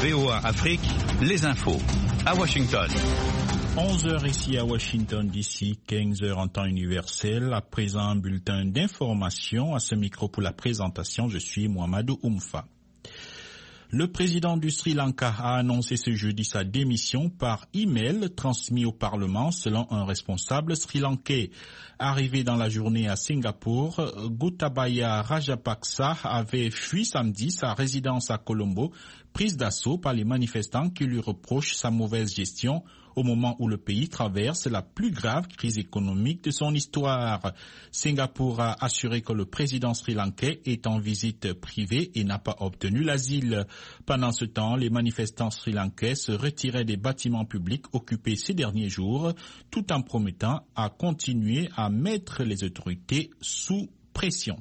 VOA Afrique, les infos. À Washington. 11h ici à Washington DC, 15h en temps universel. À présent, un bulletin d'information. À ce micro pour la présentation, je suis Mohamedou Oumfa. Le président du Sri Lanka a annoncé ce jeudi sa démission par email transmis au Parlement selon un responsable sri-lankais. Arrivé dans la journée à Singapour, Gotabaya Rajapaksa avait fui samedi sa résidence à Colombo, prise d'assaut par les manifestants qui lui reprochent sa mauvaise gestion au moment où le pays traverse la plus grave crise économique de son histoire. Singapour a assuré que le président sri-lankais est en visite privée et n'a pas obtenu l'asile. Pendant ce temps, les manifestants sri-lankais se retiraient des bâtiments publics occupés ces derniers jours, tout en promettant à continuer à mettre les autorités sous pression.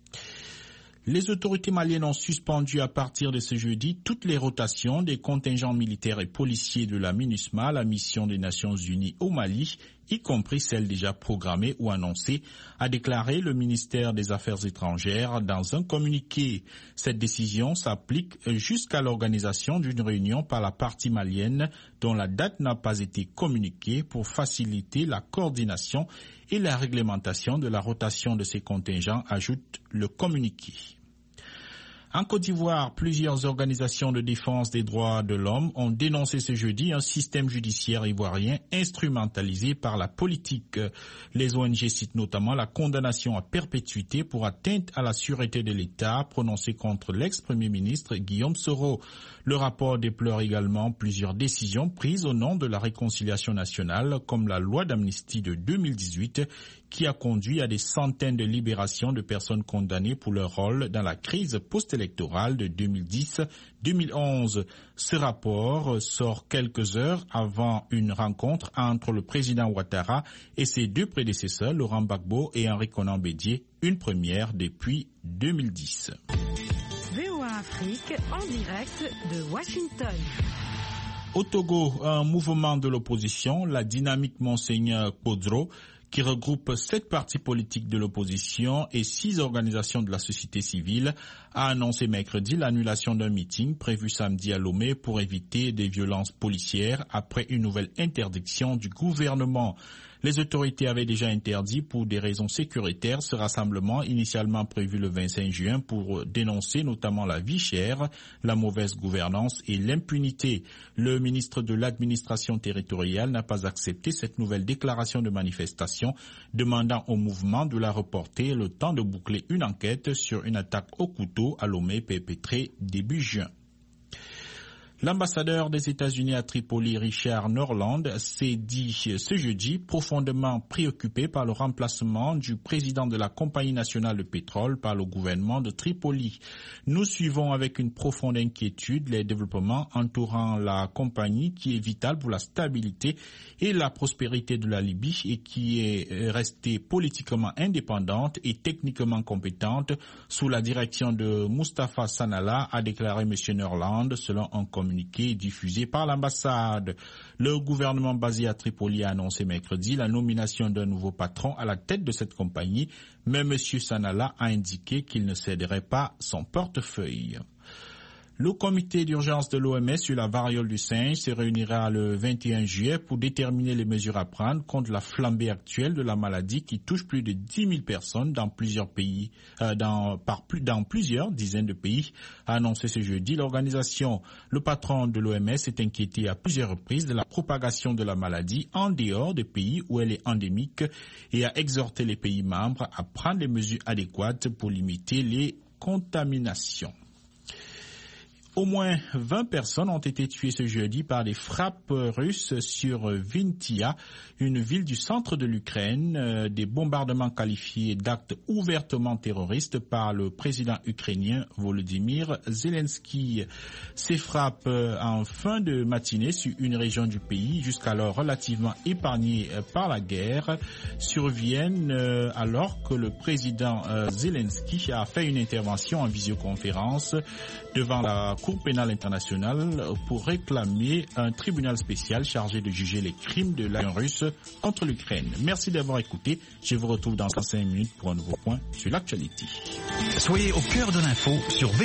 Les autorités maliennes ont suspendu à partir de ce jeudi toutes les rotations des contingents militaires et policiers de la MINUSMA, la mission des Nations Unies au Mali, y compris celles déjà programmées ou annoncées, a déclaré le ministère des Affaires étrangères dans un communiqué. Cette décision s'applique jusqu'à l'organisation d'une réunion par la partie malienne dont la date n'a pas été communiquée pour faciliter la coordination et la réglementation de la rotation de ces contingents, ajoute le communiqué. En Côte d'Ivoire, plusieurs organisations de défense des droits de l'homme ont dénoncé ce jeudi un système judiciaire ivoirien instrumentalisé par la politique. Les ONG citent notamment la condamnation à perpétuité pour atteinte à la sûreté de l'État prononcée contre l'ex-premier ministre Guillaume Soro. Le rapport déplore également plusieurs décisions prises au nom de la réconciliation nationale, comme la loi d'amnistie de 2018, qui a conduit à des centaines de libérations de personnes condamnées pour leur rôle dans la crise post-électorale de 2010-2011. Ce rapport sort quelques heures avant une rencontre entre le président Ouattara et ses deux prédécesseurs, Laurent Gbagbo et Henri Konan Bédié, une première depuis 2010. VOA Afrique en direct de Washington. Au Togo, un mouvement de l'opposition, la Dynamique Monseigneur Kodro, qui regroupe 7 partis politiques de l'opposition et 6 organisations de la société civile, a annoncé mercredi l'annulation d'un meeting prévu samedi à Lomé pour éviter des violences policières après une nouvelle interdiction du gouvernement. Les autorités avaient déjà interdit pour des raisons sécuritaires ce rassemblement initialement prévu le 25 juin pour dénoncer notamment la vie chère, la mauvaise gouvernance et l'impunité. Le ministre de l'administration territoriale n'a pas accepté cette nouvelle déclaration de manifestation, demandant au mouvement de la reporter le temps de boucler une enquête sur une attaque au couteau à Lomé perpétrée début juin. L'ambassadeur des États-Unis à Tripoli, Richard Norland, s'est dit ce jeudi profondément préoccupé par le remplacement du président de la Compagnie nationale de pétrole par le gouvernement de Tripoli. Nous suivons avec une profonde inquiétude les développements entourant la compagnie qui est vitale pour la stabilité et la prospérité de la Libye et qui est restée politiquement indépendante et techniquement compétente sous la direction de Mustafa Sanalla, a déclaré M. Norland selon un communiqué diffusé par l'ambassade. Le gouvernement basé à Tripoli a annoncé mercredi la nomination d'un nouveau patron à la tête de cette compagnie, mais M. Sanalla a indiqué qu'il ne céderait pas son portefeuille. Le comité d'urgence de l'OMS sur la variole du singe se réunira le 21 juillet pour déterminer les mesures à prendre contre la flambée actuelle de la maladie qui touche plus de 10 000 personnes dans plusieurs pays, dans plusieurs dizaines de pays, a annoncé ce jeudi l'organisation. Le patron de l'OMS s'est inquiété à plusieurs reprises de la propagation de la maladie en dehors des pays où elle est endémique et a exhorté les pays membres à prendre les mesures adéquates pour limiter les contaminations. Au moins 20 personnes ont été tuées ce jeudi par des frappes russes sur Vinnytsia, une ville du centre de l'Ukraine, des bombardements qualifiés d'actes ouvertement terroristes par le président ukrainien Volodymyr Zelensky. Ces frappes en fin de matinée sur une région du pays, jusqu'alors relativement épargnée par la guerre, surviennent alors que le président Zelensky a fait une intervention en visioconférence devant la Cour pénale internationale pour réclamer un tribunal spécial chargé de juger les crimes de l'armée russe contre l'Ukraine. Merci d'avoir écouté. Je vous retrouve dans 5 minutes pour un nouveau point sur l'actualité. Soyez au cœur de l'info sur